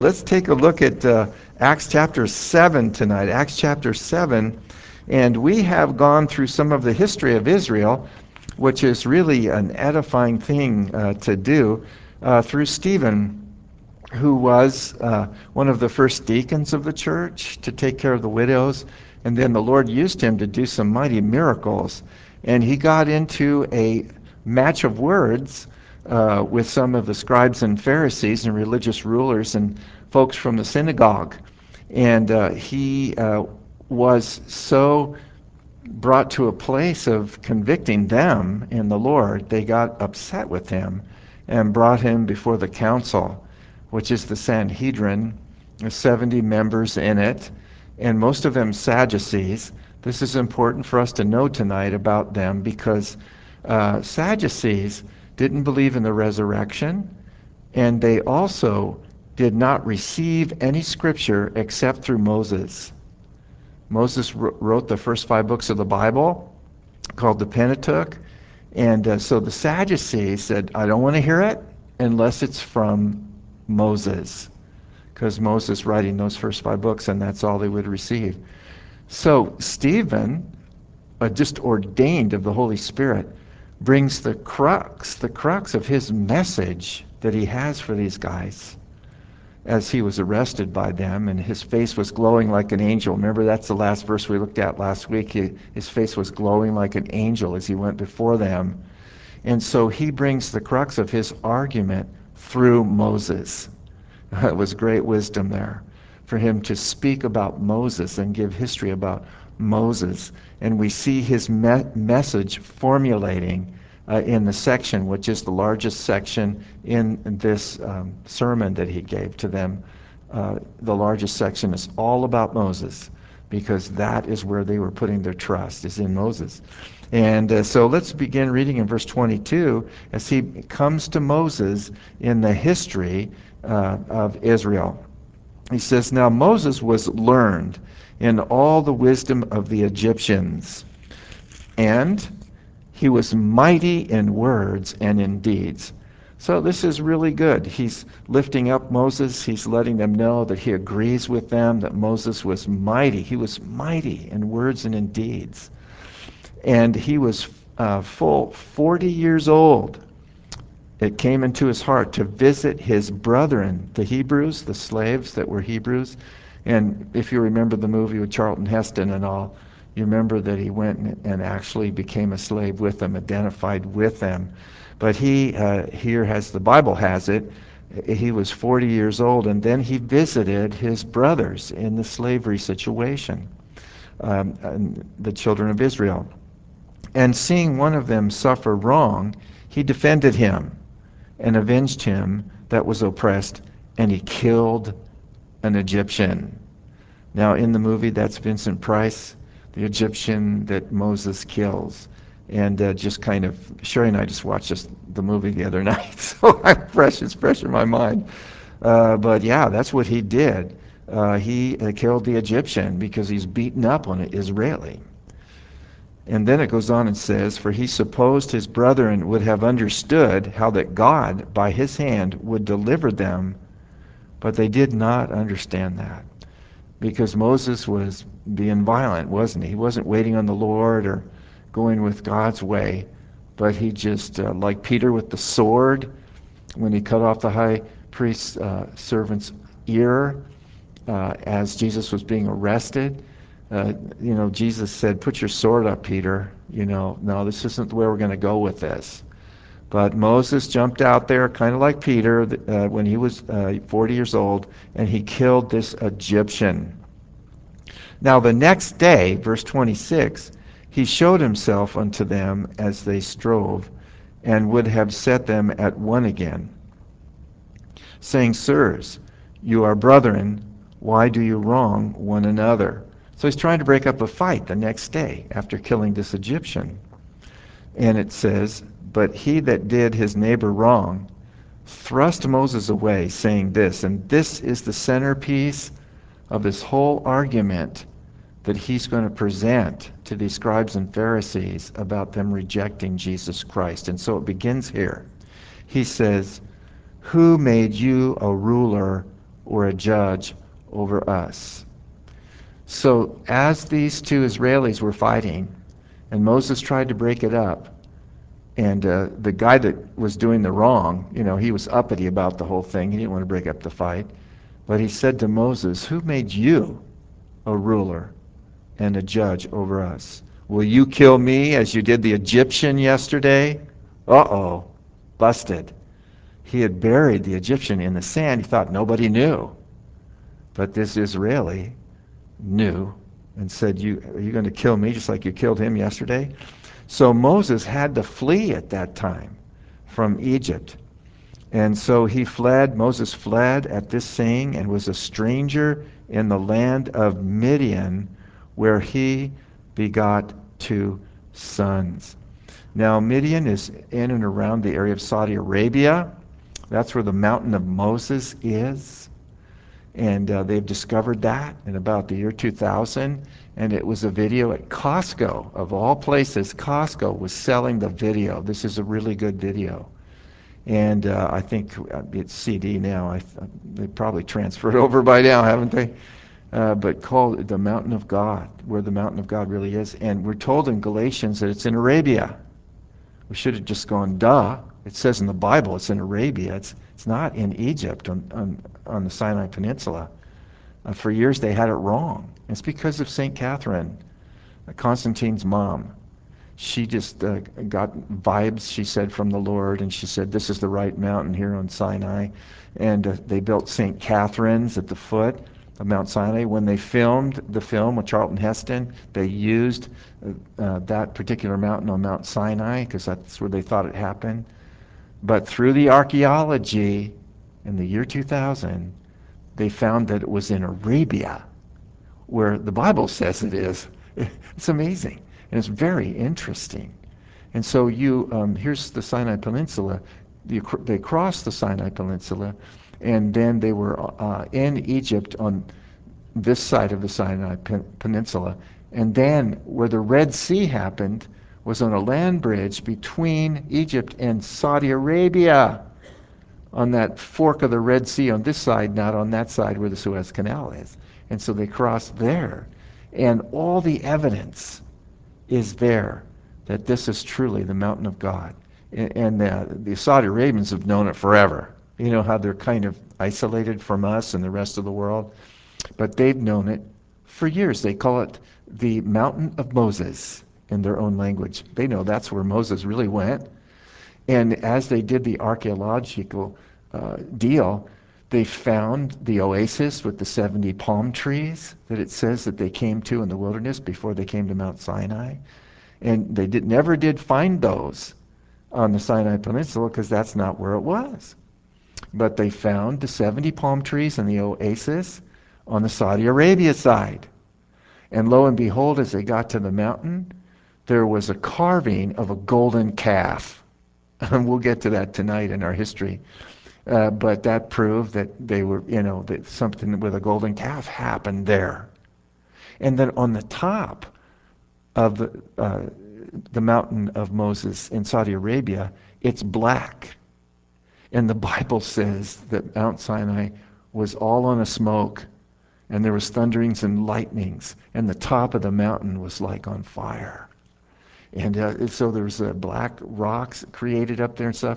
Let's take a look at Acts chapter 7 tonight. Acts chapter 7. And we have gone through some of the history of Israel, which is really an edifying thing to do, through Stephen, who was one of the first deacons of the church to take care of the widows. And then the Lord used him to do some mighty miracles. And he got into a match of words with some of the scribes and Pharisees and religious rulers and folks from the synagogue. And he was so brought to a place of convicting them in the Lord, they got upset with him and brought him before the council, which is the Sanhedrin. There's 70 members in it, and most of them Sadducees. This is important for us to know tonight about them because Sadducees didn't believe in the resurrection, and they also did not receive any scripture except through Moses. Moses wrote the first 5 books of the Bible, called the Pentateuch. And so the Sadducees said, I don't want to hear it unless it's from Moses, because Moses writing those first 5 books, and that's all they would receive. So Stephen, just ordained of the Holy Spirit, brings the crux of his message that he has for these guys as he was arrested by them, and his face was glowing like an angel. Remember, that's the last verse we looked at last week. His face was glowing like an angel as he went before them. And so he brings the crux of his argument through Moses. It was great wisdom there for him to speak about Moses and give history about Moses. And we see his message formulating in the section, which is the largest section in this sermon that he gave to them. The largest section is all about Moses, because that is where they were putting their trust, is in Moses. And so let's begin reading in verse 22 as he comes to Moses in the history of Israel. He says, Now Moses was learned in all the wisdom of the Egyptians, and he was mighty in words and in deeds. So this is really good. He's lifting up Moses. He's letting them know that he agrees with them, that Moses was mighty. He was mighty in words and in deeds. And he was full 40 years old. It came into his heart to visit his brethren, the Hebrews, the slaves that were Hebrews. And if you remember the movie with Charlton Heston and all, you remember that he went and actually became a slave with them, identified with them. But he, here has the Bible has it, he was 40 years old, and then he visited his brothers in the slavery situation, the children of Israel. And seeing one of them suffer wrong, he defended him and avenged him that was oppressed, and he killed an Egyptian. Now, in the movie, that's Vincent Price, the Egyptian that Moses kills. And just kind of, Sherry and I just watched the movie the other night, so it's fresh in my mind. But yeah, that's what he did. He killed the Egyptian because he's beaten up on an Israeli. And then it goes on and says, For he supposed his brethren would have understood how that God, by his hand, would deliver them, but they did not understand that. Because Moses was being violent, wasn't he? He wasn't waiting on the Lord or going with God's way, but he just, like Peter with the sword, when he cut off the high priest's servant's ear as Jesus was being arrested. Jesus said, Put your sword up, Peter. No, this isn't the way we're going to go with this. But Moses jumped out there, kind of like Peter, when he was 40 years old, and he killed this Egyptian. Now the next day, verse 26, he showed himself unto them as they strove, and would have set them at one again, saying, Sirs, you are brethren, why do you wrong one another? So he's trying to break up a fight the next day after killing this Egyptian. And it says, But he that did his neighbor wrong thrust Moses away, saying this, and this is the centerpiece of this whole argument that he's going to present to these scribes and Pharisees about them rejecting Jesus Christ. And so it begins here. He says, Who made you a ruler or a judge over us. So as these two Israelis were fighting, and Moses tried to break it up, and the guy that was doing the wrong, he was uppity about the whole thing. He didn't want to break up the fight. But he said to Moses, "Who made you a ruler and a judge over us? Will you kill me as you did the Egyptian yesterday?" Uh-oh, busted. He had buried the Egyptian in the sand. He thought nobody knew. But this Israeli knew and said, Are you going to kill me just like you killed him yesterday?" So Moses had to flee at that time from Egypt. And so Moses fled at this saying and was a stranger in the land of Midian, where he begot 2 sons. Now, Midian is in and around the area of Saudi Arabia. That's where the mountain of Moses is. And they've discovered that in about the year 2000. And it was a video at Costco. Of all places, Costco was selling the video. This is a really good video. And I think it's CD now. They probably transferred over by now, haven't they? But called the Mountain of God, where the Mountain of God really is. And we're told in Galatians that it's in Arabia. We should have just gone, duh. It says in the Bible it's in Arabia. It's not in Egypt on the Sinai Peninsula. For years they had it wrong. It's because of St. Catherine, Constantine's mom. She just got vibes, she said, from the Lord, and she said, this is the right mountain here on Sinai. And they built St. Catherine's at the foot of Mount Sinai. When they filmed the film with Charlton Heston, they used that particular mountain on Mount Sinai because that's where they thought it happened. But through the archaeology in the year 2000, they found that it was in Arabia, where the Bible says it is. It's amazing. And it's very interesting. And so here's the Sinai Peninsula. They crossed the Sinai Peninsula, and then they were in Egypt on this side of the Sinai Peninsula. And then where the Red Sea happened was on a land bridge between Egypt and Saudi Arabia, on that fork of the Red Sea on this side, not on that side where the Suez Canal is. And so they crossed there. And all the evidence is there that this is truly the mountain of God. And the Saudi Arabians have known it forever. You know how they're kind of isolated from us and the rest of the world? But they've known it for years. They call it the Mountain of Moses in their own language. They know that's where Moses really went. And as they did the archaeological deal, they found the oasis with the 70 palm trees that it says that they came to in the wilderness before they came to Mount Sinai. And they never did find those on the Sinai Peninsula because that's not where it was. But they found the 70 palm trees and the oasis on the Saudi Arabia side. And lo and behold, as they got to the mountain, there was a carving of a golden calf. And we'll get to that tonight in our history. But that proved that they were, that something with a golden calf happened there. And then on the top of the mountain of Moses in Saudi Arabia, it's black. And the Bible says that Mount Sinai was all on a smoke, and there was thunderings and lightnings, and the top of the mountain was like on fire. And so there was black rocks created up there and stuff.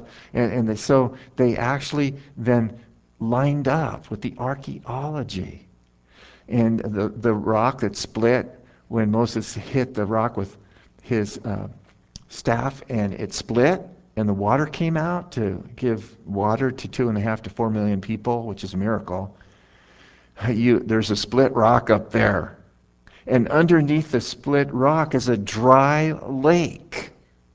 So they actually then lined up with the archaeology. And the rock that split when Moses hit the rock with his staff, and it split, and the water came out to give water to 2.5 to 4 million people, which is a miracle. There's a split rock up there. And underneath the split rock is a dry lake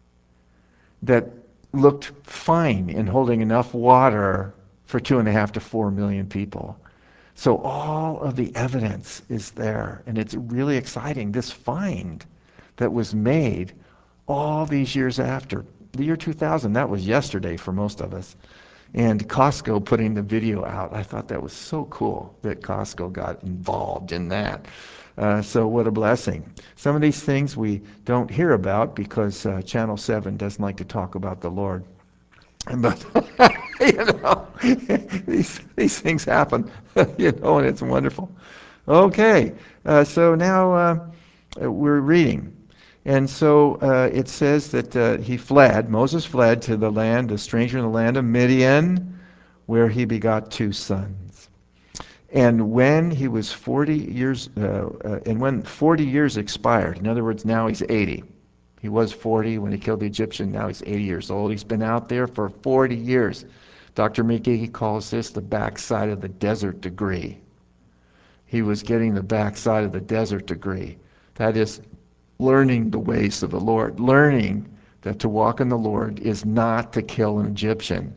that looked fine in holding enough water for 2.5 to 4 million people. So all of the evidence is there, and it's really exciting. This find that was made all these years after. The year 2000, that was yesterday for most of us. And Costco putting the video out, I thought that was so cool that Costco got involved in that. So what a blessing. Some of these things we don't hear about because Channel 7 doesn't like to talk about the Lord. But, these things happen, and it's wonderful. Okay, so now we're reading. And so it says that Moses fled to the land, a stranger in the land of Midian, where he begot two sons. And when he was 40 years, and when 40 years expired, in other words, now he's 80. He was 40 when he killed the Egyptian, now he's 80 years old. He's been out there for 40 years. Dr. McGee calls this the backside of the desert degree. He was getting the backside of the desert degree. That is, learning the ways of the Lord, learning that to walk in the Lord is not to kill an Egyptian,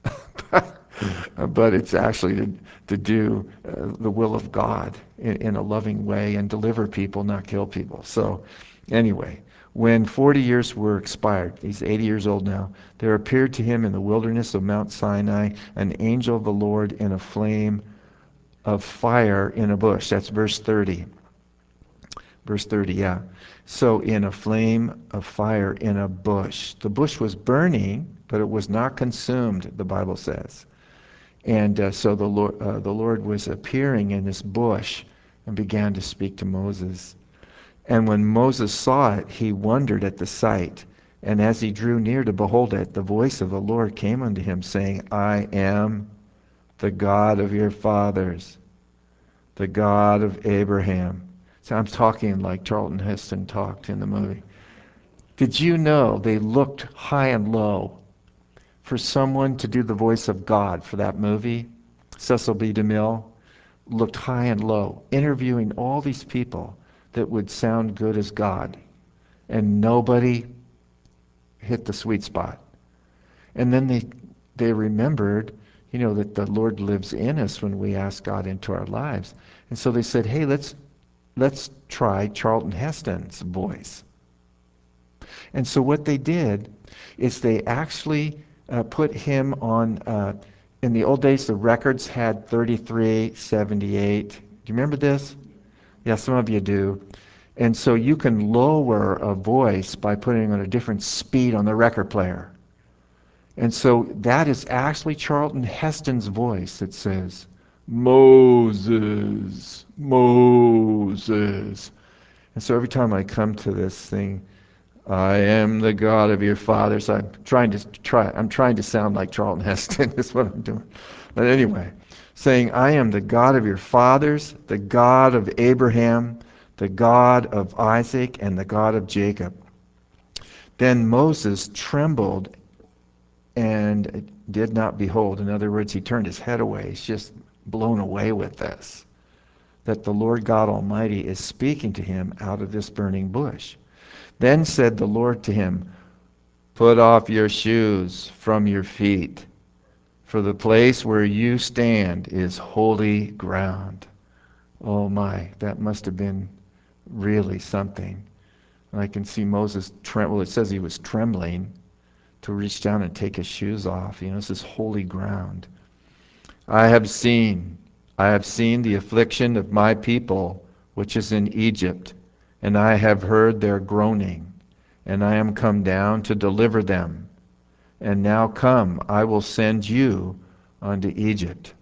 but it's actually to do the will of God in a loving way and deliver people, not kill people. So, anyway, when 40 years were expired, he's 80 years old now, there appeared to him in the wilderness of Mount Sinai an angel of the Lord in a flame of fire in a bush. That's verse 30. Verse 30, yeah. So in a flame of fire in a bush. The bush was burning, but it was not consumed, the Bible says. And so the Lord was appearing in this bush and began to speak to Moses. And when Moses saw it, he wondered at the sight. And as he drew near to behold it, the voice of the Lord came unto him, saying, I am the God of your fathers, the God of Abraham. So I'm talking like Charlton Heston talked in the movie. Did you know they looked high and low for someone to do the voice of God for that movie? Cecil B. DeMille looked high and low, interviewing all these people that would sound good as God, and nobody hit the sweet spot. And then they remembered, that the Lord lives in us when we ask God into our lives. And so they said, hey, let's try Charlton Heston's voice. And so what they did is they actually put him on, in the old days, the records had 33, 78. Do you remember this? Yeah, some of you do. And so you can lower a voice by putting on a different speed on the record player. And so that is actually Charlton Heston's voice that says, Moses, Moses. And so every time I come to this thing, I am the God of your fathers. I'm trying to sound like Charlton Heston. Is what I'm doing. But anyway, saying, I am the God of your fathers, the God of Abraham, the God of Isaac, and the God of Jacob. Then Moses trembled and did not behold. In other words, he turned his head away. He's just blown away with this, that the Lord God Almighty is speaking to him out of this burning bush. Then said the Lord to him, put off your shoes from your feet, for the place where you stand is holy ground. Oh my, that must have been really something. I can see Moses tremble. It says he was trembling to reach down and take his shoes off. This is holy ground. I have seen the affliction of my people, which is in Egypt, and I have heard their groaning, and I am come down to deliver them. And now come, I will send you unto Egypt.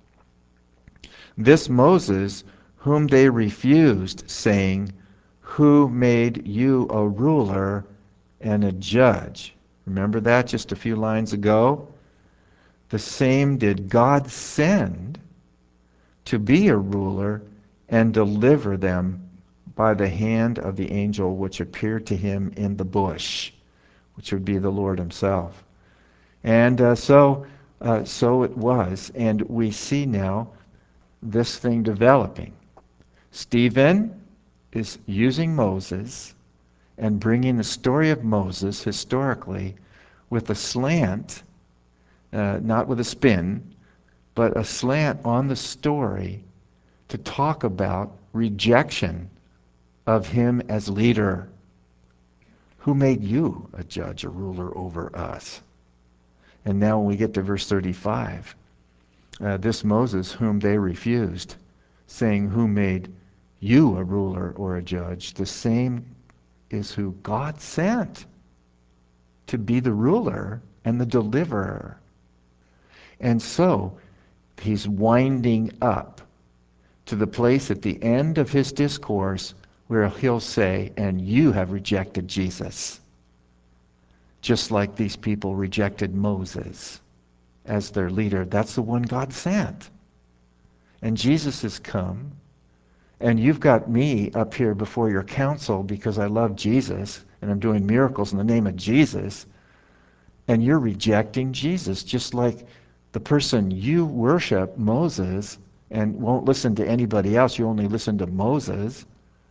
This Moses, whom they refused, saying, who made you a ruler and a judge? Remember that just a few lines ago? The same did God send to be a ruler and deliver them by the hand of the angel which appeared to him in the bush, which would be the Lord himself. And so it was. And we see now this thing developing. Stephen is using Moses and bringing the story of Moses historically with a slant, not with a spin, but a slant on the story to talk about rejection of him as leader. Who made you a judge, a ruler over us? And now when we get to verse 35, this Moses whom they refused, saying, who made you a ruler or a judge? The same is who God sent to be the ruler and the deliverer. And so He's winding up to the place at the end of his discourse where he'll say, and you have rejected Jesus, just like these people rejected Moses as their leader. That's the one God sent. And Jesus has come, and you've got me up here before your council because I love Jesus, and I'm doing miracles in the name of Jesus, and you're rejecting Jesus, just like the person you worship, Moses, and won't listen to anybody else, you only listen to Moses.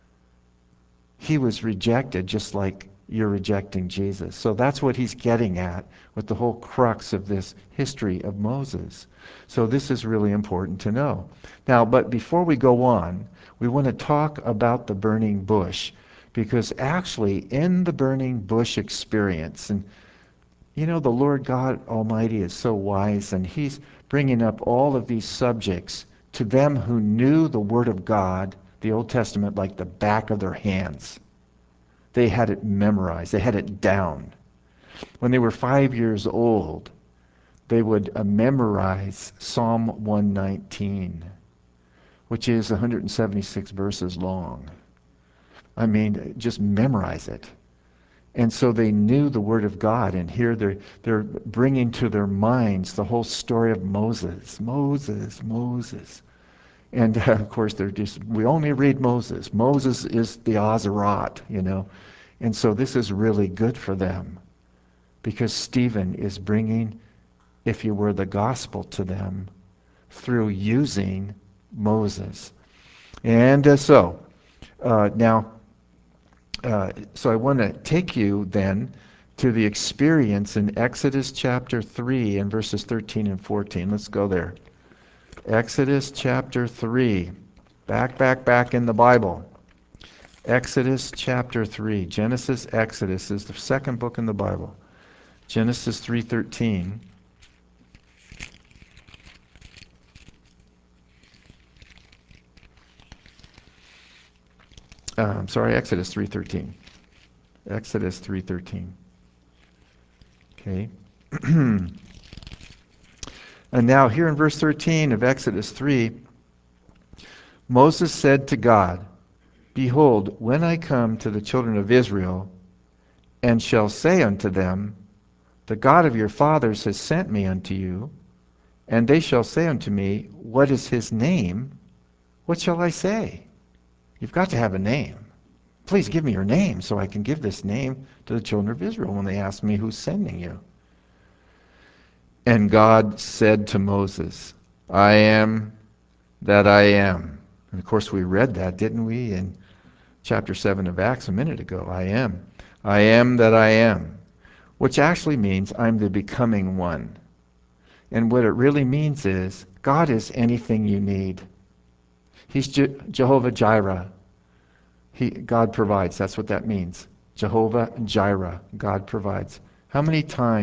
He was rejected just like you're rejecting Jesus. So that's what he's getting at with the whole crux of this history of Moses. So this is really important to know. Now, but before we go on, we want to talk about the burning bush, because actually in the burning bush experience, and you know, the Lord God Almighty is so wise, and he's bringing up all of these subjects to them who knew the Word of God, the Old Testament, like the back of their hands. They had it memorized. They had it down. When they were 5 years old, they would memorize Psalm 119, which is 176 verses long. I mean, just memorize it. And so they knew the Word of God, and here they're bringing to their minds the whole story of Moses. Moses, Moses. And of course, we only read Moses. Moses is the Azarat, you know. And so this is really good for them, because Stephen is bringing, if you were, the gospel to them through using Moses. And now, so I want to take you then to the experience in Exodus chapter 3 and verses 13 and 14. Let's go there. Exodus chapter 3. Back in the Bible. Exodus chapter 3. Genesis, Exodus is the second book in the Bible. Genesis 3:13. Exodus 3:13. Exodus 3:13. Okay. And now here in verse 13 of Exodus 3, Moses said to God, Behold, when I come to the children of Israel, and shall say unto them, The God of your fathers has sent me unto you, and they shall say unto me, What is his name? What shall I say? You've got to have a name. Please give me your name so I can give this name to the children of Israel when they ask me who's sending you. And God said to Moses, I am that I am. And of course we read that, didn't we, in chapter 7 of Acts a minute ago. I am. I am that I am. Which actually means I'm the becoming one. And what it really means is God is anything you need. He's Jehovah Jireh. God provides. That's what that means. Jehovah Jireh. God provides. How many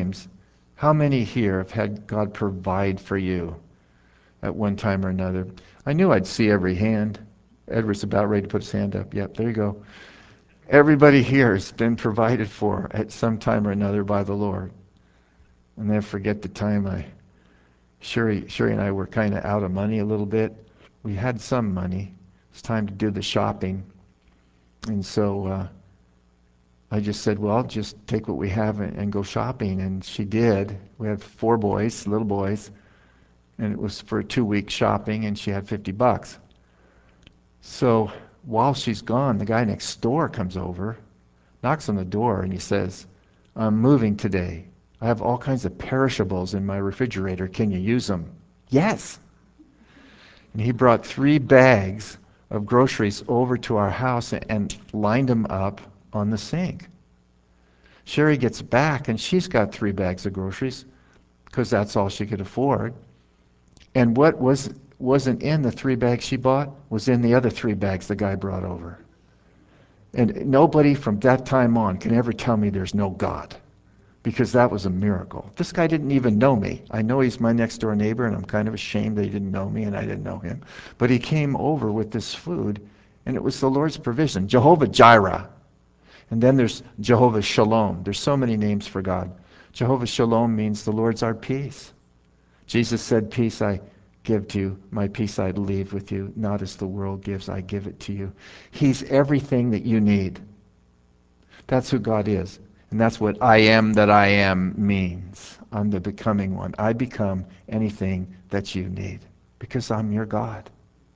here have had God provide for you at one time or another? I knew I'd see every hand. Edward's about ready to put his hand up. Yep, there you go. Everybody here has been provided for at some time or another by the Lord. And then forget the time Sherry and I were kind of out of money a little bit. We had some money. It's time to do the shopping. And so I just said, well, I'll just take what we have and go shopping. And she did. We have 4 boys, little boys. And it was for a 2-week shopping, and she had $50. So while she's gone, the guy next door comes over, knocks on the door, and he says, I'm moving today. I have all kinds of perishables in my refrigerator. Can you use them? Yes. And he brought 3 bags of groceries over to our house and lined them up on the sink. Sherry gets back, and she's got 3 bags of groceries because that's all she could afford. And what wasn't in the 3 bags she bought was in the other 3 bags the guy brought over. And nobody from that time on can ever tell me there's no God, because that was a miracle. This guy didn't even know me. I know he's my next door neighbor, and I'm kind of ashamed that he didn't know me and I didn't know him. But he came over with this food, and it was the Lord's provision. Jehovah Jireh. And then there's Jehovah Shalom. There's so many names for God. Jehovah Shalom means the Lord's our peace. Jesus said, peace I give to you. My peace I leave with you. Not as the world gives, I give it to you. He's everything that you need. That's who God is. And that's what I am that I am means. I'm the becoming one. I become anything that you need because I'm your God.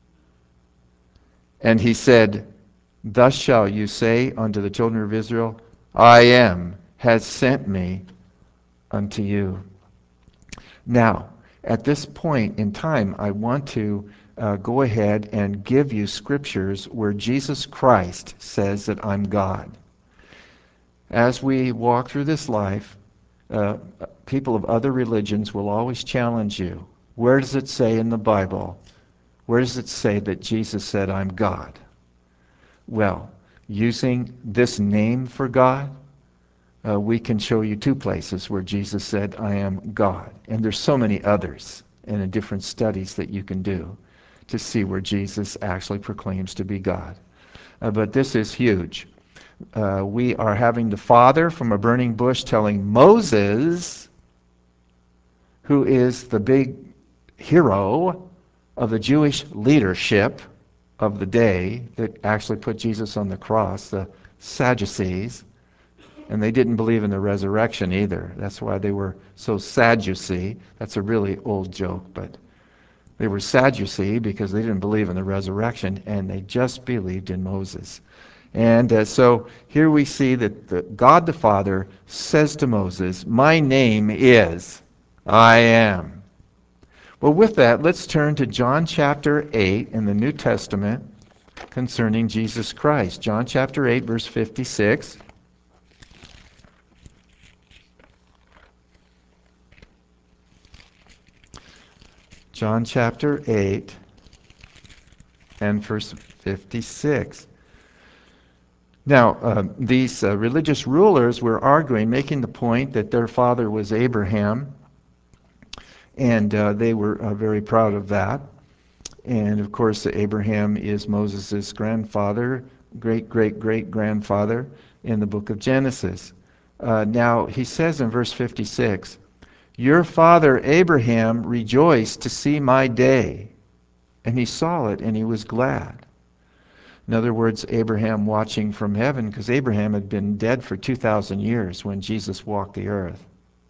And he said, thus shall you say unto the children of Israel, I am has sent me unto you. Now, at this point in time, I want to go ahead and give you scriptures where Jesus Christ says that I'm God. As we walk through this life, people of other religions will always challenge you. Where does it say in the Bible? Where does it say that Jesus said, I'm God? Well, using this name for God, we can show you two places where Jesus said, I am God. And there's so many others in different studies that you can do to see where Jesus actually proclaims to be God. But this is huge. We are having the Father from a burning bush telling Moses, who is the big hero of the Jewish leadership of the day that actually put Jesus on the cross, the Sadducees, and they didn't believe in the resurrection either. That's why they were so Sadducee. That's a really old joke, but they were Sadducee because they didn't believe in the resurrection, and they just believed in Moses. And so here we see that God the Father says to Moses, my name is I am. Well, with that, let's turn to John chapter 8 in the New Testament concerning Jesus Christ. John chapter 8, verse 56. John chapter 8 and verse 56. Now, these religious rulers were arguing, making the point that their father was Abraham, and they were very proud of that. And of course, Abraham is Moses' grandfather, great-great-great-grandfather in the book of Genesis. Now, he says in verse 56, your father Abraham rejoiced to see my day, and he saw it and he was glad. In other words, Abraham watching from heaven, because Abraham had been dead for 2,000 years when Jesus walked the earth.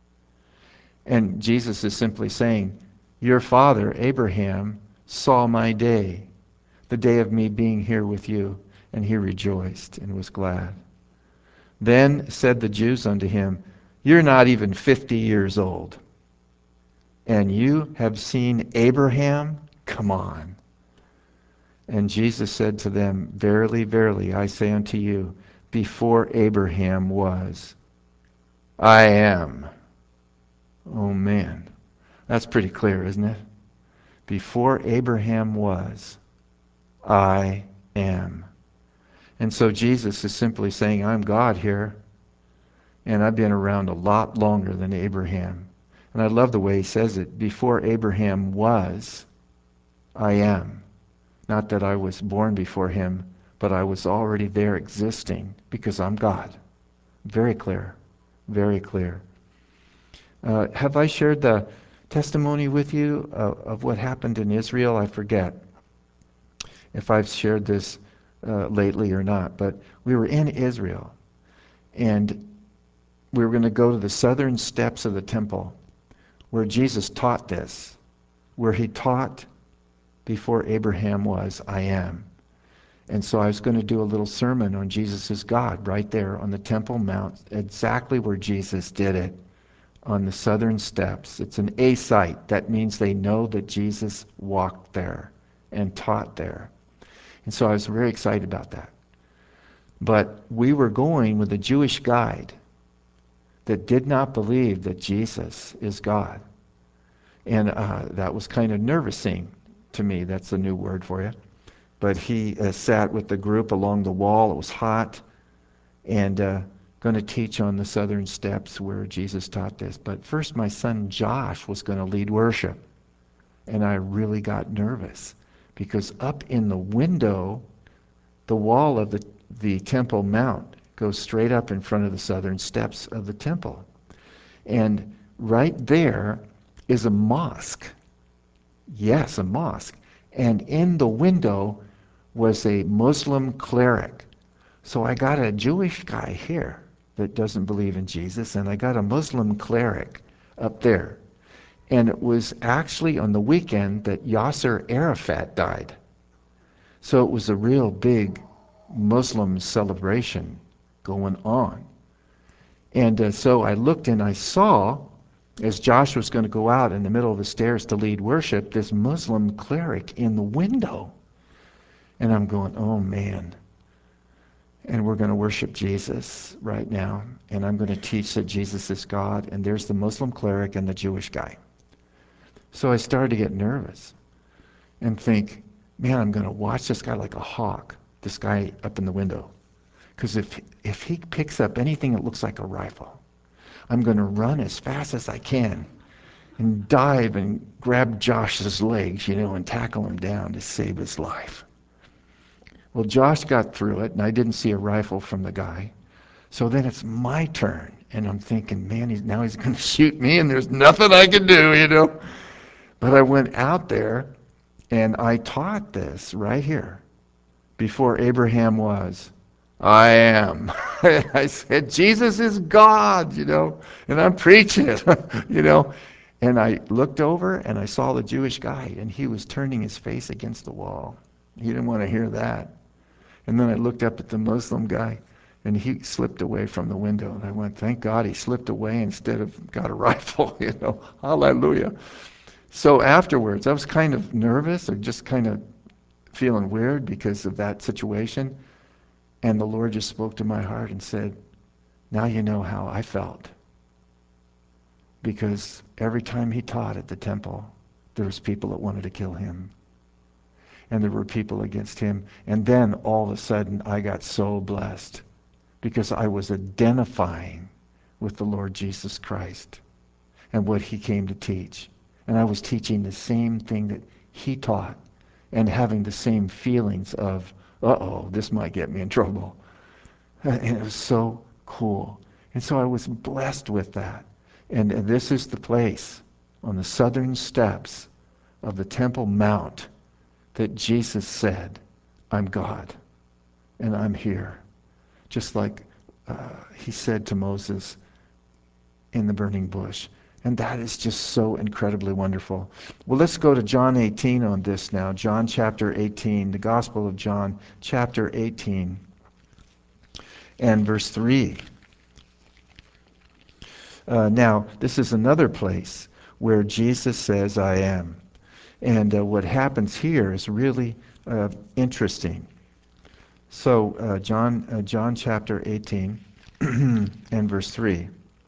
And Jesus is simply saying, your father Abraham saw my day, the day of me being here with you, and he rejoiced and was glad. Then said the Jews unto him, you're not even 50 years old, and you have seen Abraham? Come on. And Jesus said to them, verily, verily, I say unto you, before Abraham was, I am. Oh man, that's pretty clear, isn't it? Before Abraham was, I am. And so Jesus is simply saying, I'm God here, and I've been around a lot longer than Abraham. And I love the way he says it, before Abraham was, I am. Not that I was born before him, but I was already there existing because I'm God. Very clear. Very clear. Have I shared the testimony with you of what happened in Israel? I forget if I've shared this lately or not, but we were in Israel, and we were going to go to the southern steps of the temple where Jesus taught this, where he taught before Abraham was, I am. And so I was going to do a little sermon on Jesus is God right there on the Temple Mount, exactly where Jesus did it, on the southern steps. It's an A site. That means they know that Jesus walked there and taught there. And so I was very excited about that. But we were going with a Jewish guide that did not believe that Jesus is God. And that was kind of nervousing to me. That's a new word for you. But he sat with the group along the wall. It was hot, and going to teach on the southern steps where Jesus taught this. But first, my son Josh was going to lead worship, and I really got nervous because up in the window, the wall of the Temple Mount goes straight up in front of the southern steps of the temple. And right there is a mosque. Yes, a mosque. And in the window was a Muslim cleric. So I got a Jewish guy here that doesn't believe in Jesus, and I got a Muslim cleric up there. And it was actually on the weekend that Yasser Arafat died. So it was a real big Muslim celebration going on. And so I looked and I saw, as Josh was going to go out in the middle of the stairs to lead worship, this Muslim cleric in the window. And I'm going, oh man. And we're going to worship Jesus right now. And I'm going to teach that Jesus is God. And there's the Muslim cleric and the Jewish guy. So I started to get nervous and think, man, I'm going to watch this guy like a hawk, this guy up in the window. Because if he picks up anything that looks like a rifle, I'm going to run as fast as I can and dive and grab Josh's legs, and tackle him down to save his life. Well, Josh got through it, and I didn't see a rifle from the guy. So then it's my turn, and I'm thinking, man, now he's going to shoot me, and there's nothing I can do. But I went out there, and I taught this right here before Abraham was. I am. I said, Jesus is God, and I'm preaching it, And I looked over and I saw the Jewish guy, and he was turning his face against the wall. He didn't want to hear that. And then I looked up at the Muslim guy, and he slipped away from the window. And I went, thank God he slipped away instead of got a rifle, Hallelujah. So afterwards, I was kind of nervous or just kind of feeling weird because of that situation. And the Lord just spoke to my heart and said, now you know how I felt. Because every time he taught at the temple, there was people that wanted to kill him. And there were people against him. And then all of a sudden, I got so blessed because I was identifying with the Lord Jesus Christ and what he came to teach. And I was teaching the same thing that he taught and having the same feelings of, uh-oh, this might get me in trouble. And it was so cool. And so I was blessed with that. And this is the place on the southern steps of the Temple Mount that Jesus said, I'm God, and I'm here. Just like he said to Moses in the burning bush. And that is just so incredibly wonderful. Well, let's go to John 18 on this now. John chapter 18, the Gospel of John chapter 18 and verse 3. Now, this is another place where Jesus says, I am. And what happens here is really interesting. So, John chapter 18 and verse 3.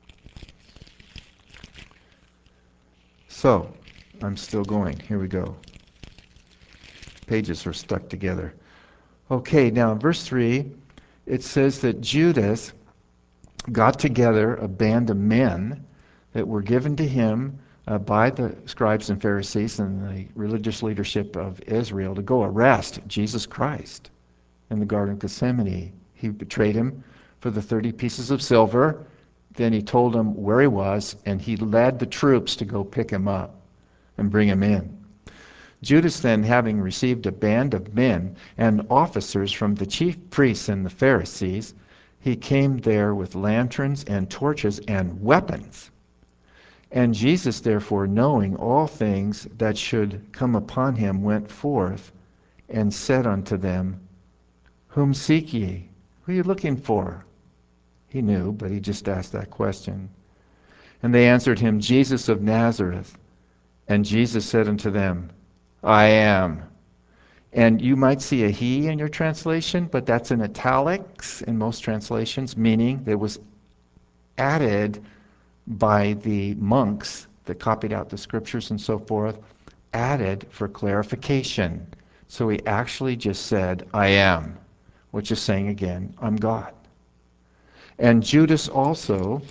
So, I'm still going. Here we go. Pages are stuck together. Okay, now in verse 3, it says that Judas got together a band of men that were given to him by the scribes and Pharisees and the religious leadership of Israel to go arrest Jesus Christ in the Garden of Gethsemane. He betrayed him for the 30 pieces of silver. Then he told them where he was, and he led the troops to go pick him up and bring him in. Judas then, having received a band of men and officers from the chief priests and the Pharisees, he came there with lanterns and torches and weapons. And Jesus, therefore, knowing all things that should come upon him, went forth and said unto them, Whom seek ye? Who are you looking for? He knew, but he just asked that question. And they answered him, Jesus of Nazareth. And Jesus said unto them, I am. And you might see a he in your translation, but that's in italics in most translations, meaning that it was added by the monks that copied out the scriptures and so forth, added for clarification. So he actually just said, I am, which is saying again, I'm God. And Judas also,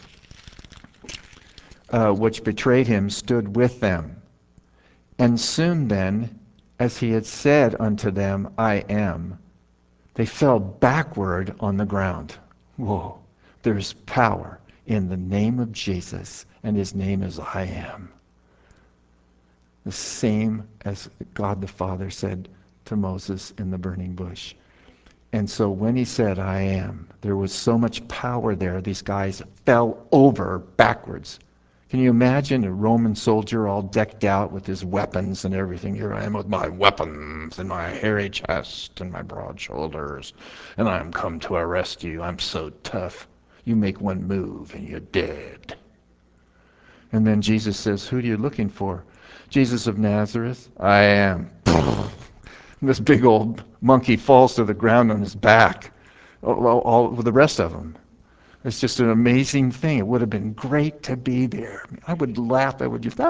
which betrayed him, stood with them. And soon then, as he had said unto them, I am, they fell backward on the ground. Whoa, there's power in the name of Jesus, and his name is I am. The same as God the Father said to Moses in the burning bush. And so when he said, I am, there was so much power there, these guys fell over backwards. Can you imagine a Roman soldier all decked out with his weapons and everything? Here I am with my weapons and my hairy chest and my broad shoulders, and I am come to arrest you. I'm so tough. You make one move and you're dead. And then Jesus says, who are you looking for? Jesus of Nazareth? I am. This big old monkey falls to the ground on his back. All with the rest of them. It's just an amazing thing. It would have been great to be there. I would laugh. I would just,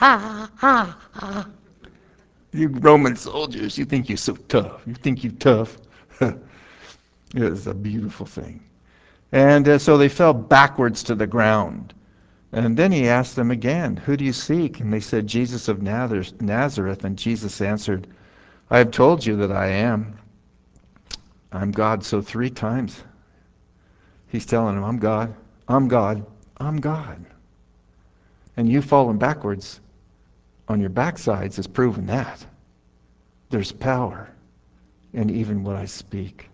you Roman soldiers, you think you're so tough. You think you're tough. It was a beautiful thing. And so they fell backwards to the ground. And then he asked them again, who do you seek? And they said, Jesus of Nazareth. And Jesus answered, I have told you that I am. I'm God. So 3 times he's telling them, I'm God, I'm God, I'm God. And you falling backwards on your backsides has proven that. There's power in even what I speak.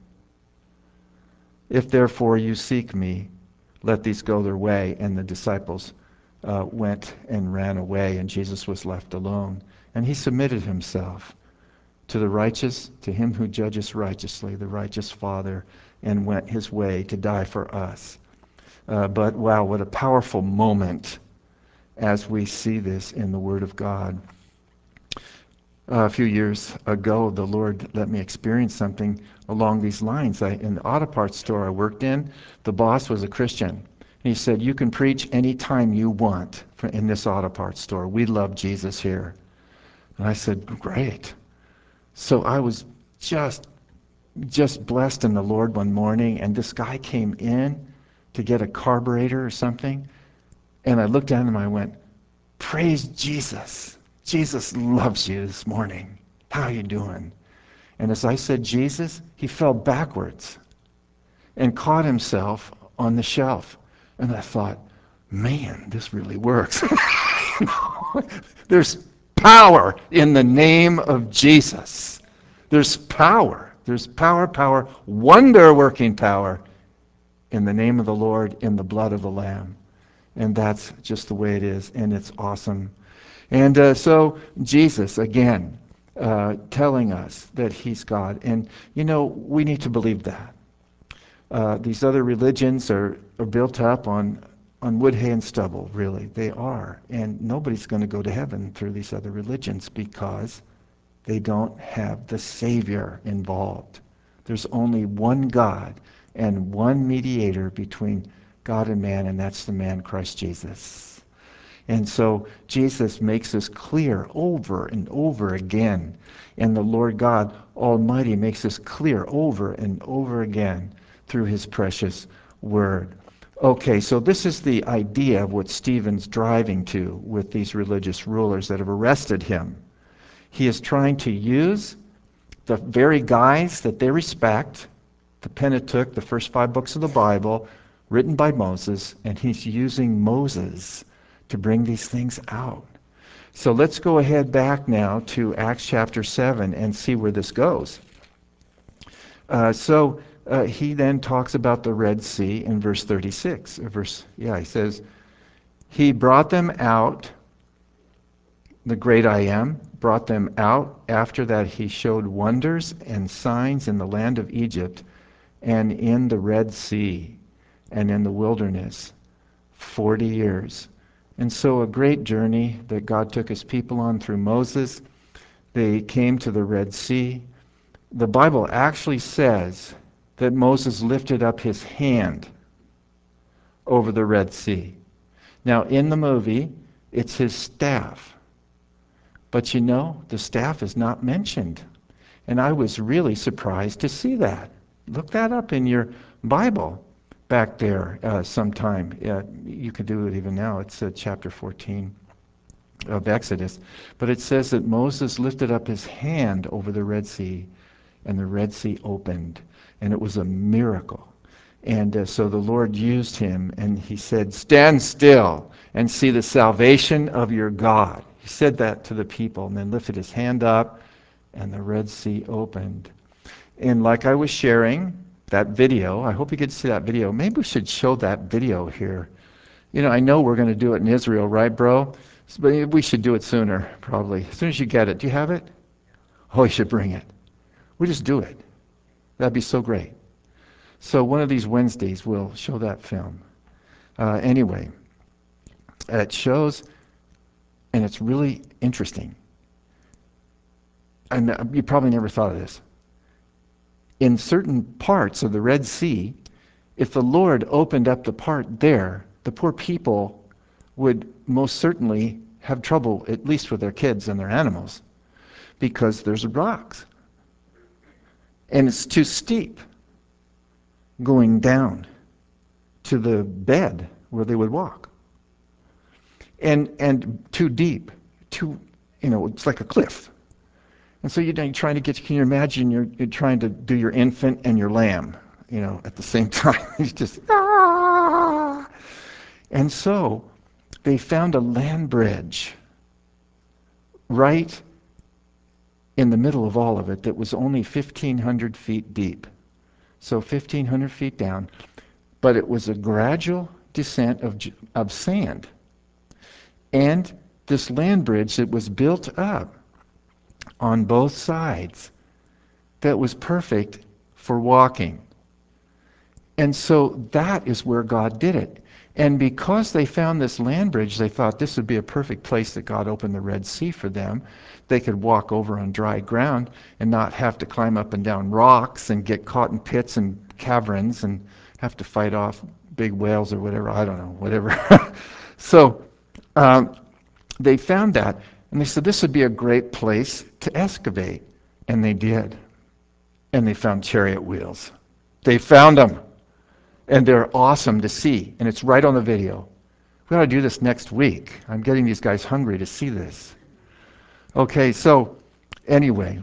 If therefore you seek me, let these go their way. And the disciples went and ran away, and Jesus was left alone. And he submitted himself to the righteous, to him who judges righteously, the righteous Father, and went his way to die for us. But wow, what a powerful moment as we see this in the Word of God. A few years ago, the Lord let me experience something along these lines. In the auto parts store I worked in, the boss was a Christian. He said, you can preach any time you want in this auto parts store. We love Jesus here. And I said, great. So I was just blessed in the Lord one morning, and this guy came in to get a carburetor or something, and I looked at him and I went, praise Jesus. Jesus loves you this morning. How are you doing? And as I said Jesus, he fell backwards and caught himself on the shelf. And I thought, man, this really works. There's power in the name of Jesus. There's power. There's power, wonder-working power in the name of the Lord, in the blood of the Lamb. And that's just the way it is, and it's awesome. And so Jesus, again, telling us that he's God. And, we need to believe that. These other religions are built up on wood, hay, and stubble, really. They are. And nobody's going to go to heaven through these other religions because they don't have the Savior involved. There's only one God and one mediator between God and man, and that's the man Christ Jesus. And so Jesus makes this clear over and over again. And the Lord God Almighty makes this clear over and over again through his precious word. Okay, so this is the idea of what Stephen's driving to with these religious rulers that have arrested him. He is trying to use the very guys that they respect, the Pentateuch, the first 5 books of the Bible, written by Moses, and he's using Moses to bring these things out. So let's go ahead back now to Acts chapter 7 and see where this goes. He then talks about the Red Sea in verse 36. He says, he brought them out, the great I Am, brought them out. After that he showed wonders and signs in the land of Egypt and in the Red Sea and in the wilderness 40 years. And so a great journey that God took his people on through Moses. They came to the Red Sea. The Bible actually says that Moses lifted up his hand over the Red Sea. Now in the movie, it's his staff. But the staff is not mentioned. And I was really surprised to see that. Look that up in your Bible back there sometime. You could do it even now. It's chapter 14 of Exodus. But it says that Moses lifted up his hand over the Red Sea, and the Red Sea opened. And it was a miracle. And so the Lord used him, and he said, stand still and see the salvation of your God. He said that to the people and then lifted his hand up and the Red Sea opened. And like I was sharing that video, I hope you get to see that video. Maybe we should show that video here. I know we're going to do it in Israel, right, bro? But we should do it sooner, probably. As soon as you get it. Do you have it? Oh, you should bring it. We just do it. That'd be so great. So one of these Wednesdays, we'll show that film. Anyway, it shows, and it's really interesting. And you probably never thought of this. In certain parts of the Red Sea, if the Lord opened up the part there, the poor people would most certainly have trouble, at least with their kids and their animals, because there's rocks. And it's too steep going down to the bed where they would walk. And too deep, it's like a cliff. And so you're trying to can you imagine you're trying to do your infant and your lamb, at the same time. It's just, ah! And so they found a land bridge right in the middle of all of it that was only 1,500 feet deep. So 1,500 feet down, but it was a gradual descent of sand. And this land bridge that was built up on both sides that was perfect for walking. And so that is where God did it. And because they found this land bridge, they thought this would be a perfect place that God opened the Red Sea for them. They could walk over on dry ground and not have to climb up and down rocks and get caught in pits and caverns and have to fight off big whales or whatever. I don't know, whatever. So they found that, and they said this would be a great place to excavate. And they did. And they found chariot wheels. They found them. And they're awesome to see. And it's right on the video. We ought to do this next week. I'm getting these guys hungry to see this. Okay, so anyway,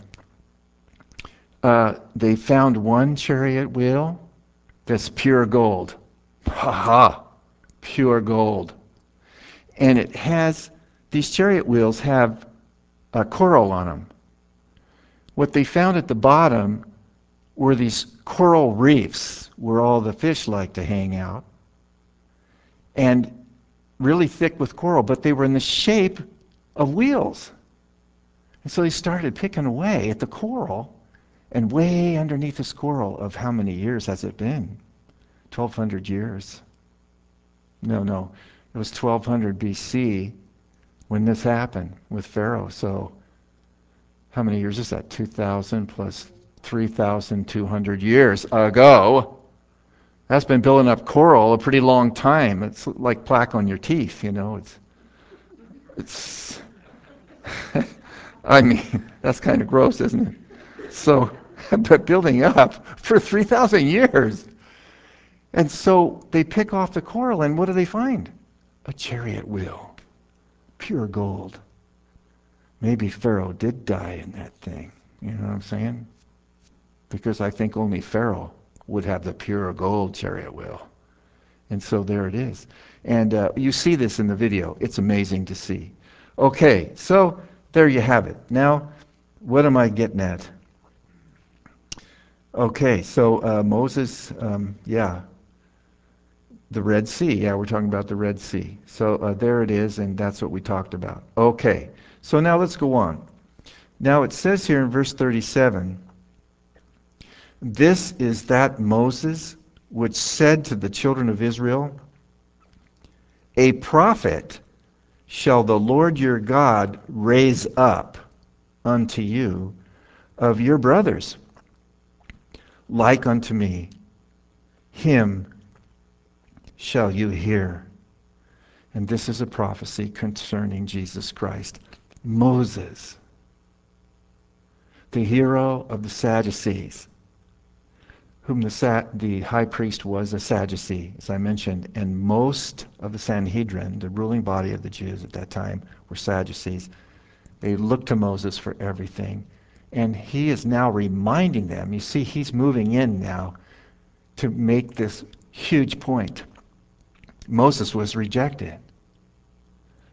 they found one chariot wheel that's pure gold. Ha ha! Pure gold. And these chariot wheels have a coral on them. What they found at the bottom were these coral reefs where all the fish like to hang out, and really thick with coral, but they were in the shape of wheels. And so they started picking away at the coral, and way underneath this coral of how many years has it been? 1,200 years. No, it was 1,200 BC when this happened with Pharaoh. So how many years is that? 2,000 plus 3,200 years ago. That's been building up coral a pretty long time. It's like plaque on your teeth, It's I mean, that's kind of gross, isn't it? So, but building up for 3,000 years. And so they pick off the coral, and what do they find? A chariot wheel. Pure gold. Maybe Pharaoh did die in that thing. You know what I'm saying? Because I think only Pharaoh would have the pure gold chariot wheel. And so there it is. And you see this in the video. It's amazing to see. Okay, so there you have it. Now, what am I getting at? Okay, so Moses, the Red Sea. Yeah, we're talking about the Red Sea. So there it is, and that's what we talked about. Okay, so now let's go on. Now it says here in verse 37, this is that Moses which said to the children of Israel, a prophet shall the Lord your God raise up unto you of your brothers, like unto me. Him shall you hear. And this is a prophecy concerning Jesus Christ. Moses, the hero of the Sadducees, whom the high priest was a Sadducee, as I mentioned, and most of the Sanhedrin, the ruling body of the Jews at that time, were Sadducees. They looked to Moses for everything. And he is now reminding them, you see, he's moving in now to make this huge point. Moses was rejected.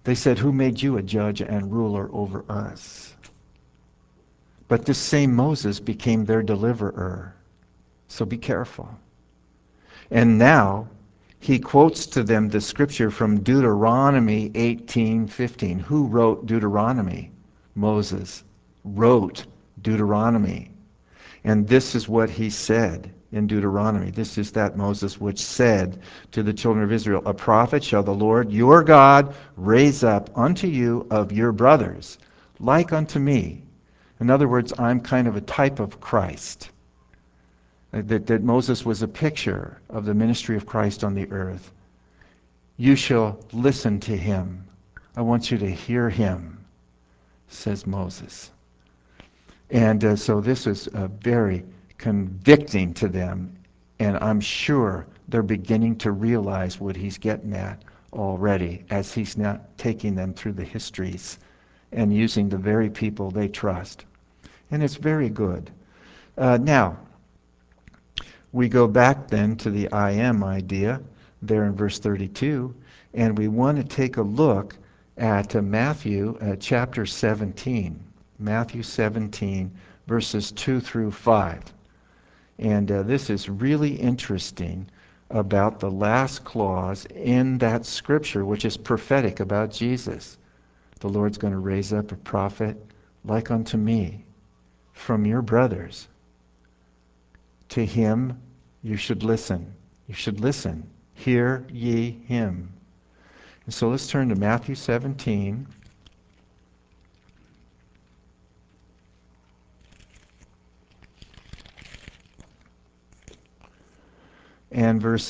They said, "Who made you a judge and ruler over us?" But this same Moses became their deliverer. So be careful. And now he quotes to them the scripture from Deuteronomy 18:15. Who wrote Deuteronomy? Moses wrote Deuteronomy. And this is what he said in Deuteronomy. This is that Moses which said to the children of Israel, "A prophet shall the Lord your God raise up unto you of your brothers, like unto me." In other words, I'm kind of a type of Christ. That Moses was a picture of the ministry of Christ on the earth. "You shall listen to him. I want you to hear him," says Moses. And so this is very convicting to them, and I'm sure they're beginning to realize what he's getting at already as he's now taking them through the histories and using the very people they trust. And it's very good. Now, we go back then to the I am idea there in verse 32, and we want to take a look at Matthew chapter 17. Matthew 17, verses 2 through 5. And this is really interesting about the last clause in that scripture, which is prophetic about Jesus. The Lord's going to raise up a prophet like unto me from your brothers. To him you should listen. You should listen. Hear ye him. And so let's turn to Matthew 17. And verse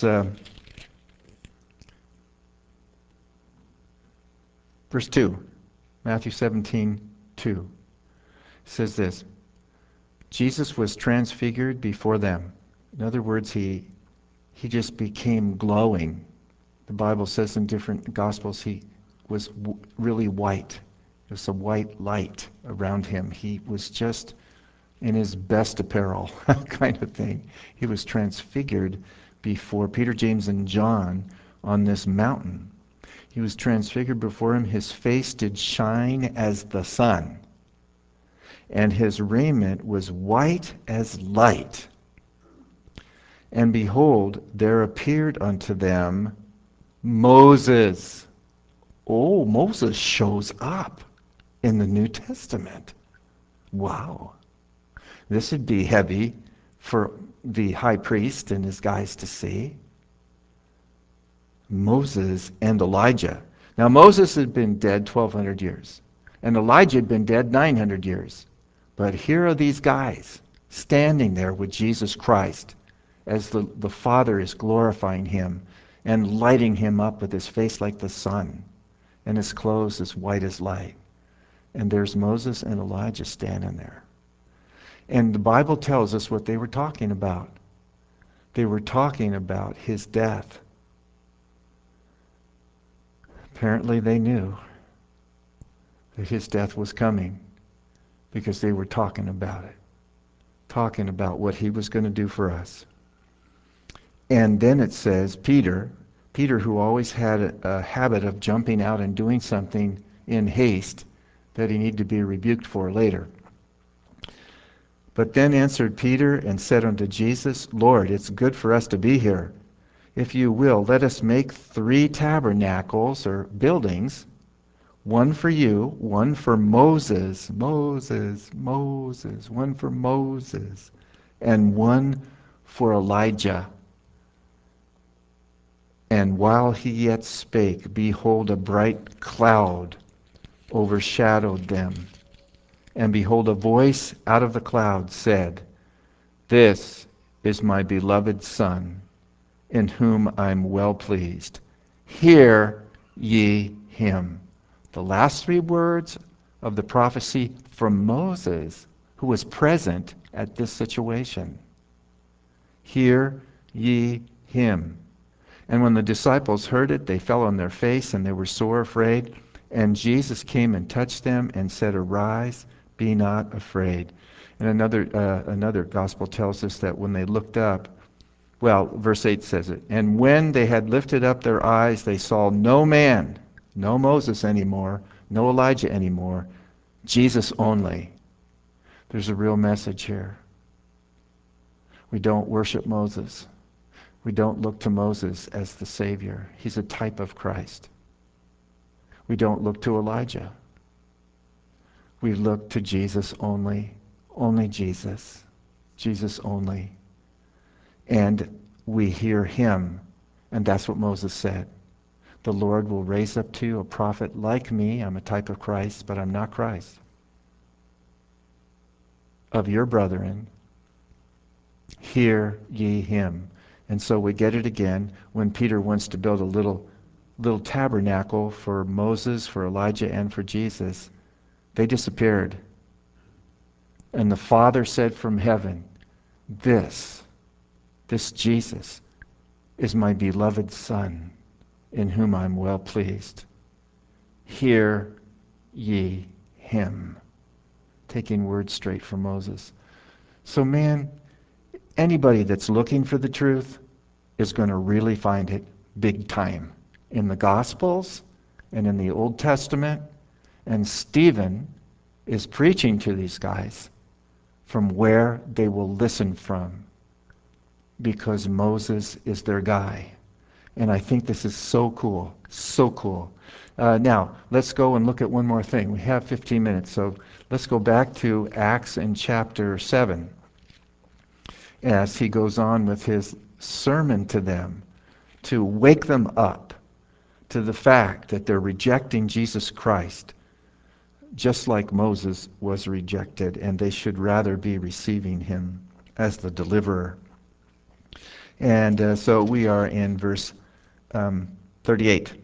2. Matthew 17:2 says this. Jesus was transfigured before them. In other words, he just became glowing. The Bible says in different Gospels he was really white. There was a white light around him. He was just in his best apparel, kind of thing. He was transfigured before Peter, James, and John on this mountain. He was transfigured before him. His face did shine as the sun, and his raiment was white as light. And behold, there appeared unto them Moses. Oh, Moses shows up in the New Testament. Wow. This would be heavy for the high priest and his guys to see. Moses and Elijah. Now, Moses had been dead 1,200 years, and Elijah had been dead 900 years. But here are these guys standing there with Jesus Christ as the Father is glorifying him and lighting him up with his face like the sun and his clothes as white as light. And there's Moses and Elijah standing there. And the Bible tells us what they were talking about. They were talking about his death. Apparently they knew that his death was coming because they were talking about it. Talking about what he was going to do for us. And then it says, Peter, who always had a habit of jumping out and doing something in haste that he needed to be rebuked for later. But then answered Peter and said unto Jesus, Lord, it's good for us to be here. If you will, let us make 3 tabernacles or buildings, one for you, one for Moses, one for Moses, and one for Elijah. And while he yet spake, behold, a bright cloud overshadowed them. And behold, a voice out of the cloud said, This is my beloved Son, in whom I'm well pleased. Hear ye him. The last 3 words of the prophecy from Moses, who was present at this situation. Hear ye him. And when the disciples heard it, they fell on their face, and they were sore afraid. And Jesus came and touched them and said, Arise, be not afraid. And another gospel tells us that when they looked up, well, verse 8 says it, and when they had lifted up their eyes, they saw no man. No Moses anymore, no Elijah anymore, Jesus only. There's a real message here. We don't worship Moses. We don't look to Moses as the Savior. He's a type of Christ. We don't look to Elijah. We look to Jesus only. Only Jesus. Jesus only. And we hear him. And that's what Moses said. The Lord will raise up to you a prophet like me. I'm a type of Christ, but I'm not Christ. Of your brethren, hear ye him. And so we get it again when Peter wants to build a little tabernacle for Moses, for Elijah, and for Jesus. They disappeared. And the Father said from heaven, this Jesus is my beloved Son, in whom I'm well pleased. Hear ye him. Taking words straight from Moses. So man, anybody that's looking for the truth is going to really find it big time in the Gospels and in the Old Testament. And Stephen is preaching to these guys from where they will listen from, because Moses is their guy. And I think this is so cool, so cool. Now, let's go and look at one more thing. We have 15 minutes, so let's go back to Acts in chapter 7 as he goes on with his sermon to them to wake them up to the fact that they're rejecting Jesus Christ just like Moses was rejected, and they should rather be receiving him as the deliverer. And so we are in verse 38.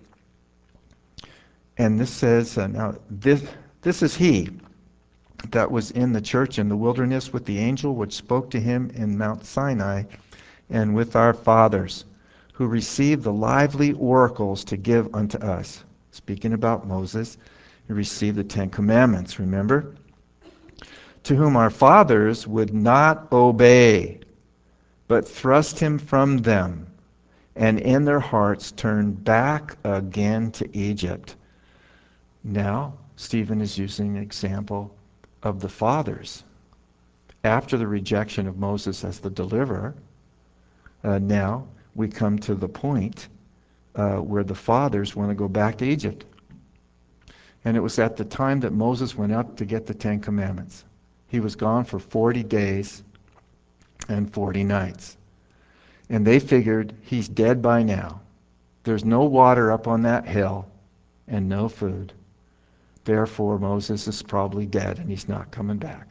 And this says, now this is he that was in the church in the wilderness with the angel which spoke to him in Mount Sinai, and with our fathers, who received the lively oracles to give unto us. Speaking about Moses, he received the Ten Commandments, remember? To whom our fathers would not obey, but thrust him from them, and in their hearts turned back again to Egypt. Now, Stephen is using an example of the fathers. After the rejection of Moses as the deliverer, now we come to the point where the fathers want to go back to Egypt. And it was at the time that Moses went up to get the Ten Commandments. He was gone for 40 days and 40 nights. And they figured he's dead by now. There's no water up on that hill and no food. Therefore, Moses is probably dead and he's not coming back.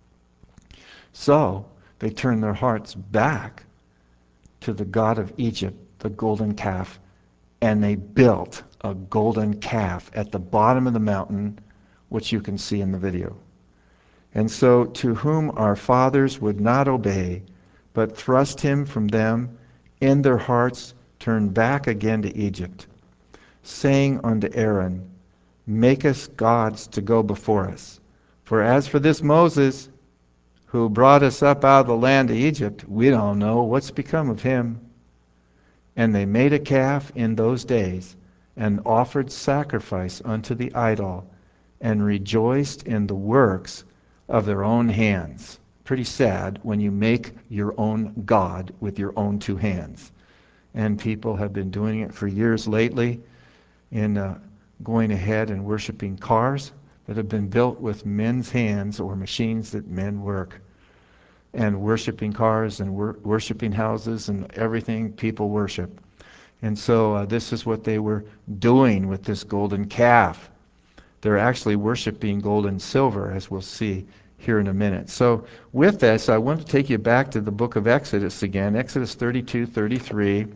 So they turned their hearts back to the God of Egypt, the golden calf, and they built a golden calf at the bottom of the mountain, which you can see in the video. And so, to whom our fathers would not obey, but thrust him from them, in their hearts turned back again to Egypt, saying unto Aaron, make us gods to go before us. For as for this Moses, who brought us up out of the land of Egypt, we don't know what's become of him. And they made a calf in those days, and offered sacrifice unto the idol, and rejoiced in the works of their own hands. Pretty sad when you make your own God with your own two hands. And people have been doing it for years lately in going ahead and worshiping cars that have been built with men's hands or machines that men work. And worshiping cars and worshiping houses and everything people worship. And so this is what they were doing with this golden calf. They're actually worshiping gold and silver, as we'll see here in a minute. So with this, I want to take you back to the book of Exodus again, Exodus 32:33,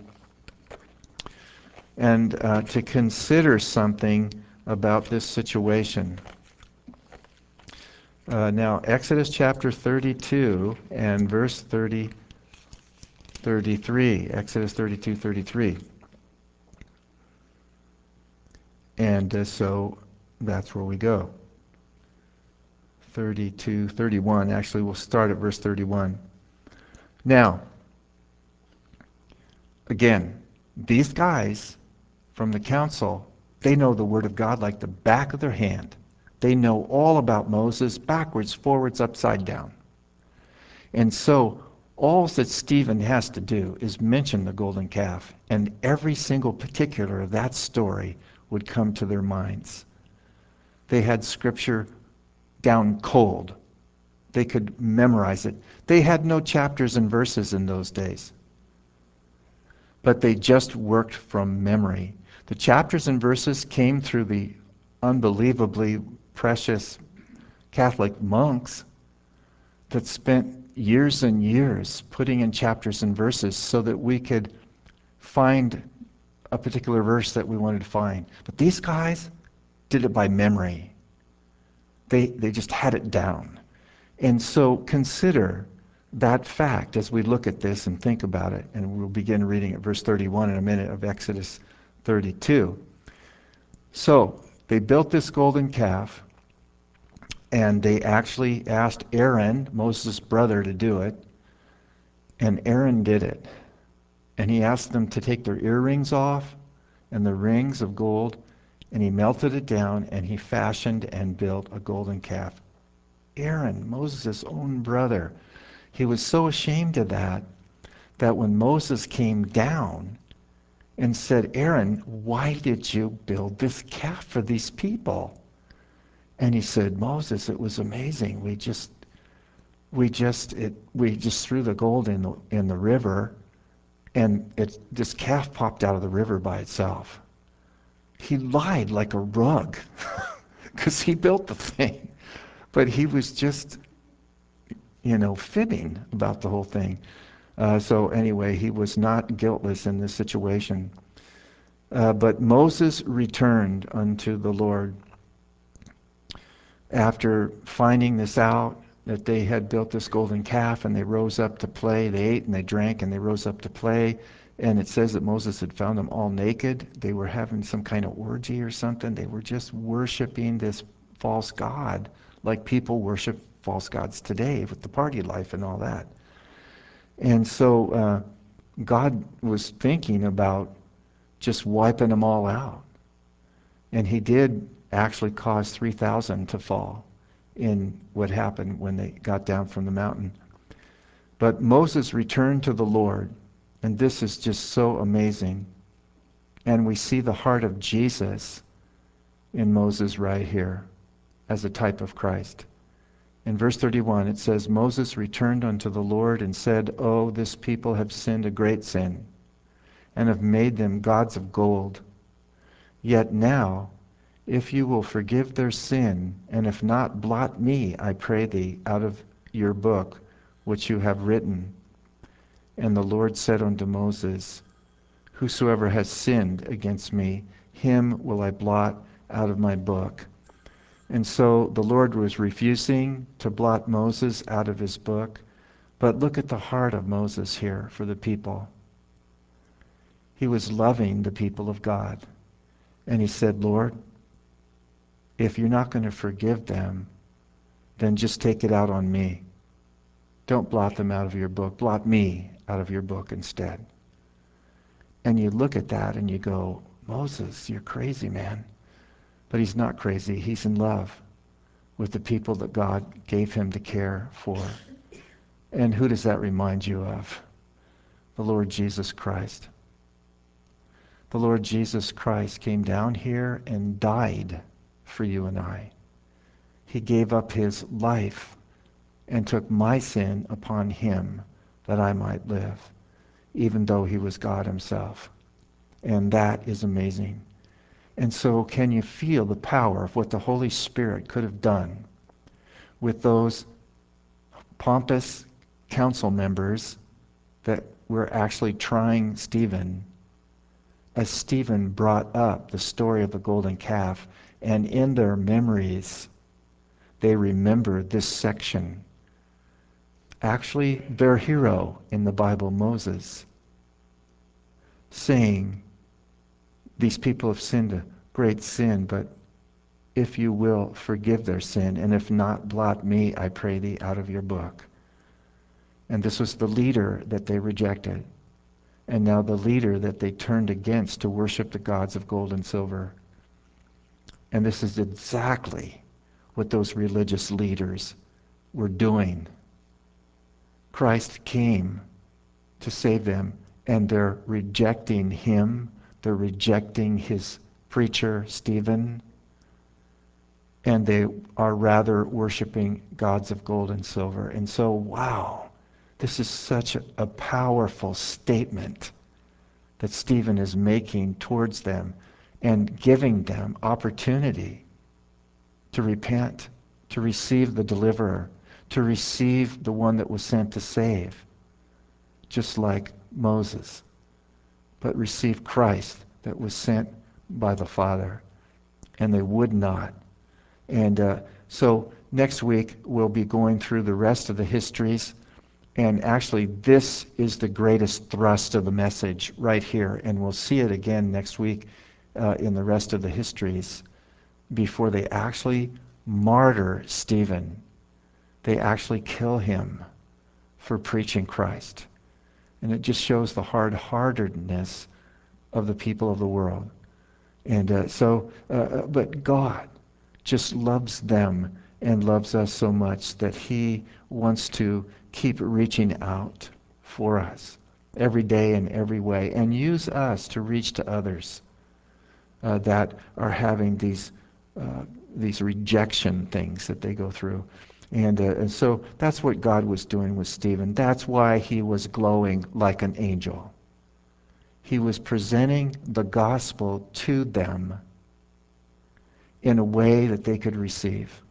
and to consider something about this situation. Now, Exodus chapter 32 and verse 33. Exodus 32:33. And so that's where we go. 31. Actually, we'll start at verse 31. Now, again, these guys from the council They know the Word of God like the back of their hand. They know all about Moses, backwards, forwards, upside down. And so all that Stephen has to do is mention the golden calf, and every single particular of that story would come to their minds. They had Scripture down cold. They could memorize it. They had no chapters and verses in those days, but they just worked from memory. The chapters and verses came through the unbelievably precious Catholic monks that spent years and years putting in chapters and verses so that we could find a particular verse that we wanted to find. But these guys did it by memory. They just had it down. And so consider that fact as we look at this and think about it. And we'll begin reading at verse 31 in a minute of Exodus 32. So they built this golden calf, and they actually asked Aaron, Moses' brother, to do it. And Aaron did it. And he asked them to take their earrings off and the rings of gold, and he melted it down, and he fashioned and built a golden calf. Aaron, Moses' own brother, he was so ashamed of that when Moses came down and said, Aaron, why did you build this calf for these people? And he said, Moses, it was amazing. We just threw the gold in the river, and this calf popped out of the river by itself. He lied like a rug because he built the thing, but he was just fibbing about the whole thing. So anyway, he was not guiltless in this situation. But Moses returned unto the Lord after finding this out, that they had built this golden calf, and they rose up to play. They ate and they drank and they rose up to play. And it says that Moses had found them all naked. They were having some kind of orgy or something. They were just worshiping this false god like people worship false gods today with the party life and all that. And so God was thinking about just wiping them all out. And he did actually cause 3,000 to fall in what happened when they got down from the mountain. But Moses returned to the Lord, and this is just so amazing. And we see the heart of Jesus in Moses right here as a type of Christ. In verse 31, it says, Moses returned unto the Lord and said, Oh, this people have sinned a great sin, and have made them gods of gold. Yet now, if you will forgive their sin, and if not, blot me, I pray thee, out of your book which you have written. And the Lord said unto Moses, Whosoever has sinned against me, him will I blot out of my book. And so the Lord was refusing to blot Moses out of his book. But look at the heart of Moses here for the people. He was loving the people of God. And he said, Lord, if you're not going to forgive them, then just take it out on me. Don't blot them out of your book. Blot me out of your book instead. And you look at that and you go, Moses, you're crazy, man. But he's not crazy. He's in love with the people that God gave him to care for. And who does that remind you of? The Lord Jesus Christ. The Lord Jesus Christ came down here and died for you and I. He gave up his life and took my sin upon him that I might live, even though he was God himself. And that is amazing. And so can you feel the power of what the Holy Spirit could have done with those pompous council members that were actually trying Stephen, as Stephen brought up the story of the golden calf, and in their memories they remembered this section. Actually, their hero in the Bible, Moses, saying, these people have sinned a great sin, but if you will forgive their sin, and if not, blot me, I pray thee, out of your book. And this was the leader that they rejected, and now the leader that they turned against to worship the gods of gold and silver. And this is exactly what those religious leaders were doing. Christ came to save them, and they're rejecting him. They're rejecting his preacher, Stephen, and they are rather worshiping gods of gold and silver. And so, wow, this is such a powerful statement that Stephen is making towards them and giving them opportunity to repent, to receive the deliverer, to receive the one that was sent to save, just like Moses, but receive Christ that was sent by the Father. And they would not. And so next week we'll be going through the rest of the histories. And actually, this is the greatest thrust of the message right here. And we'll see it again next week in the rest of the histories before they actually martyr Stephen. They actually kill him for preaching Christ. And it just shows the hard-heartedness of the people of the world. But God just loves them and loves us so much that he wants to keep reaching out for us every day in every way and use us to reach to others that are having these rejection things that they go through. And so that's what God was doing with Stephen. That's why he was glowing like an angel. He was presenting the gospel to them in a way that they could receive,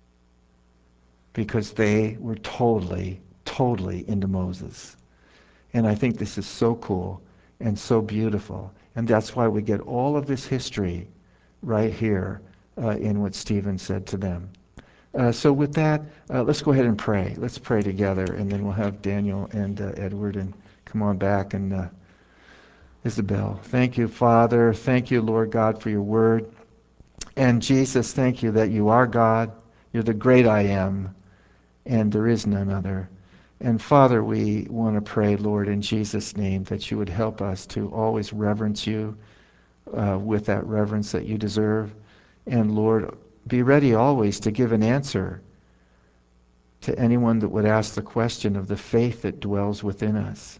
because they were totally, totally into Moses. And I think this is so cool and so beautiful. And that's why we get all of this history right here in what Stephen said to them. So with that, let's go ahead and pray. Let's pray together, and then we'll have Daniel and Edward and come on back, and Isabel. Thank you, Father. Thank you, Lord God, for your word. And Jesus, thank you that you are God. You're the great I am, and there is none other. And Father, we want to pray, Lord, in Jesus' name, that you would help us to always reverence you with that reverence that you deserve. And Lord, be ready always to give an answer to anyone that would ask the question of the faith that dwells within us.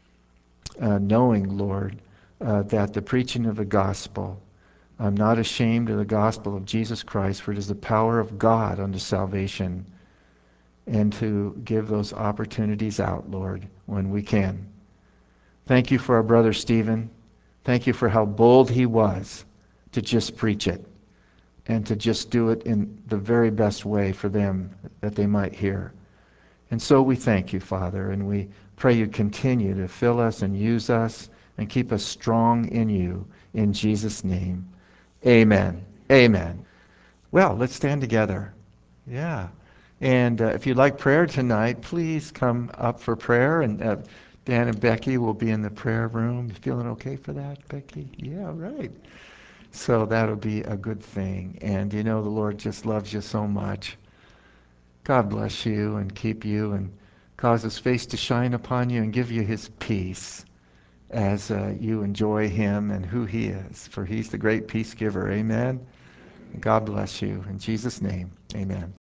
Knowing, Lord, that the preaching of the gospel, I'm not ashamed of the gospel of Jesus Christ, for it is the power of God unto salvation, and to give those opportunities out, Lord, when we can. Thank you for our brother Stephen. Thank you for how bold he was to just preach it and to just do it in the very best way for them that they might hear. And so we thank you, Father, and we pray you continue to fill us and use us and keep us strong in you. In Jesus' name, amen. Amen. Well, let's stand together. Yeah. And if you'd like prayer tonight, please come up for prayer. And Dan and Becky will be in the prayer room. You feeling okay for that, Becky? Yeah, right. So that'll be a good thing. And you know the Lord just loves you so much. God bless you and keep you and cause his face to shine upon you and give you his peace as you enjoy him and who he is. For he's the great peace giver. Amen. God bless you. In Jesus' name, amen.